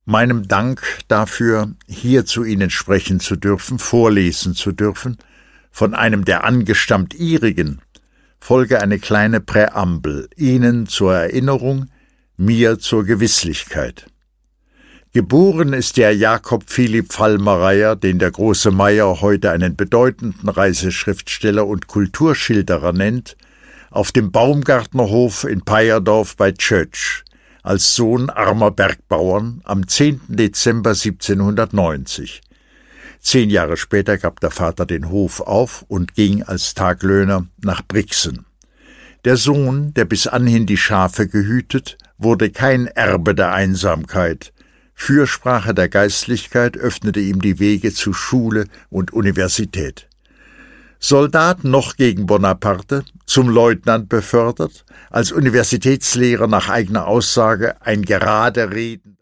Meinem Dank dafür, hier zu Ihnen sprechen zu dürfen, vorlesen zu dürfen, von einem der angestammt Ihrigen, folge eine kleine Präambel, Ihnen zur Erinnerung, mir zur Gewisslichkeit. Geboren ist der Jakob Philipp Fallmareier, den der große Meyer heute einen bedeutenden Reiseschriftsteller und Kulturschilderer nennt, auf dem Baumgartnerhof in Peyerdorf bei Tschötsch, als Sohn armer Bergbauern am 10. Dezember 1790. 10 Jahre später gab der Vater den Hof auf und ging als Taglöhner nach Brixen. Der Sohn, der bis anhin die Schafe gehütet, wurde kein Erbe der Einsamkeit. Fürsprache der Geistlichkeit öffnete ihm die Wege zu Schule und Universität. Soldat noch gegen Bonaparte, zum Leutnant befördert, als Universitätslehrer nach eigener Aussage ein gerade Reden